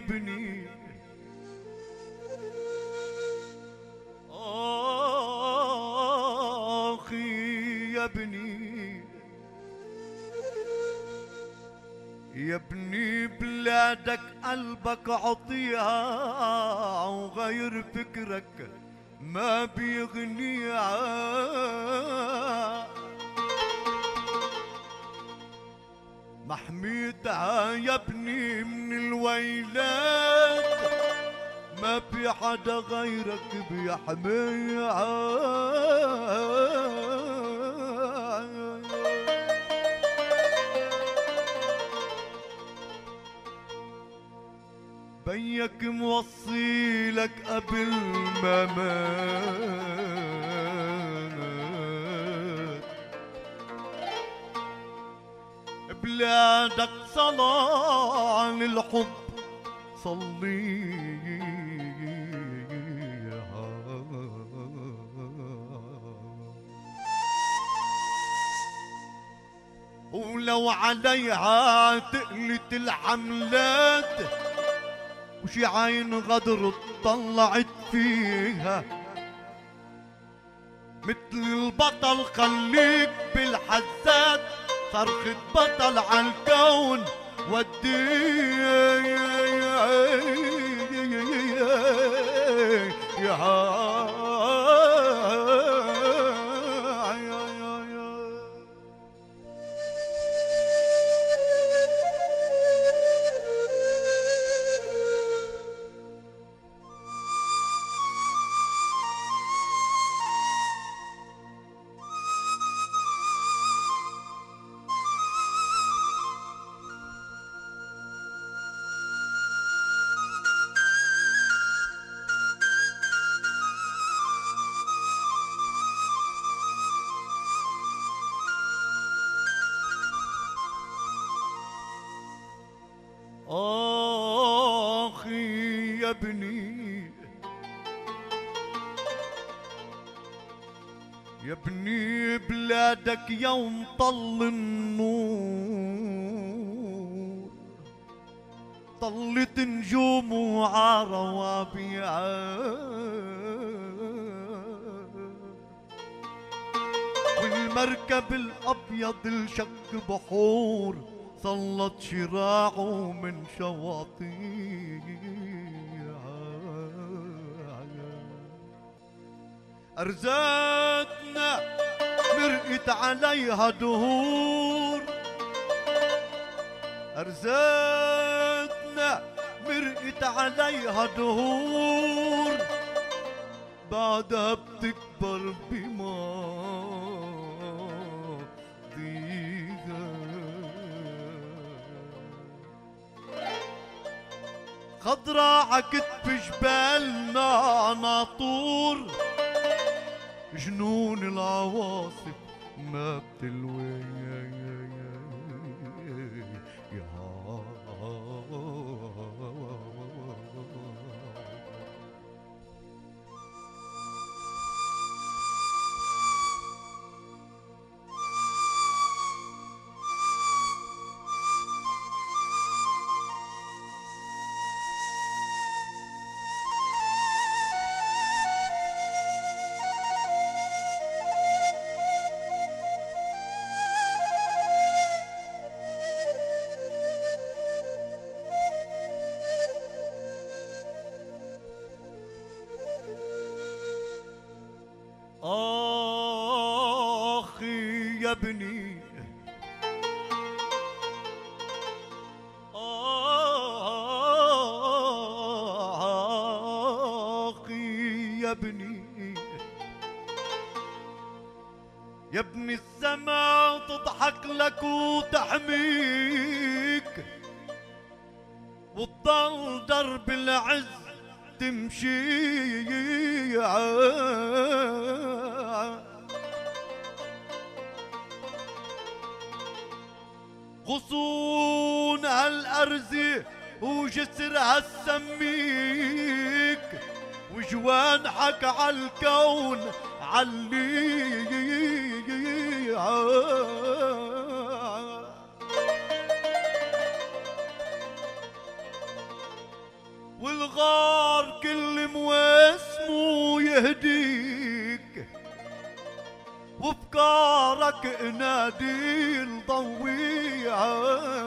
ابني اخي يا ابني يا ابني بلادك قلبك عطيها وغير فكرك ما بيغنيها محميتها يا ابني من الويلات ما في حدا غيرك بيحميها بيك موصيلك قبل ما مات بلادك صلاة للحب صليها ولو عليها تقلت الحملات وشي عين غدر طلعت فيها مثل البطل خليك بالحزات صرخة بطل عالكون وديه أخي يا ابني يا ابني بلادك يوم طل النور طلت نجوم وعروابيعها والمركب الأبيض الشق بحور سلط شراعه من شواطئها أرزاتنا مرقت عليها دهور أرزاتنا مرقت عليها دهور بعدها بتكبر بماضيها خضرا عكتف جبالنا ناطور جنون العواصف ما بتلوي أخي يا ابني أخي يا ابني يا ابني السما تضحك لك وتحميك وتضل درب العز تمشي غصون هالأرزة وجسرها السميك وجوانحك عالكون علي والغار كل مواسمه يهديك، وبكارك انادي الضويعة،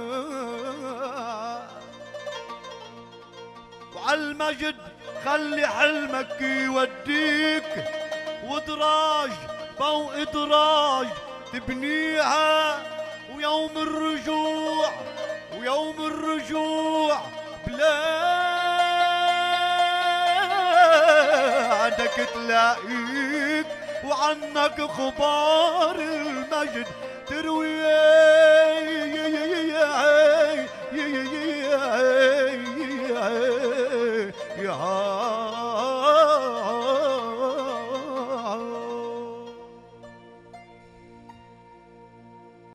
وعالمجد خلي حلمك يوديك، ودراج فوق دراج تبنيها، ويوم الرجوع ويوم الرجوع بلادك تلاقيك، وعنك اخبار المجد تروي. يا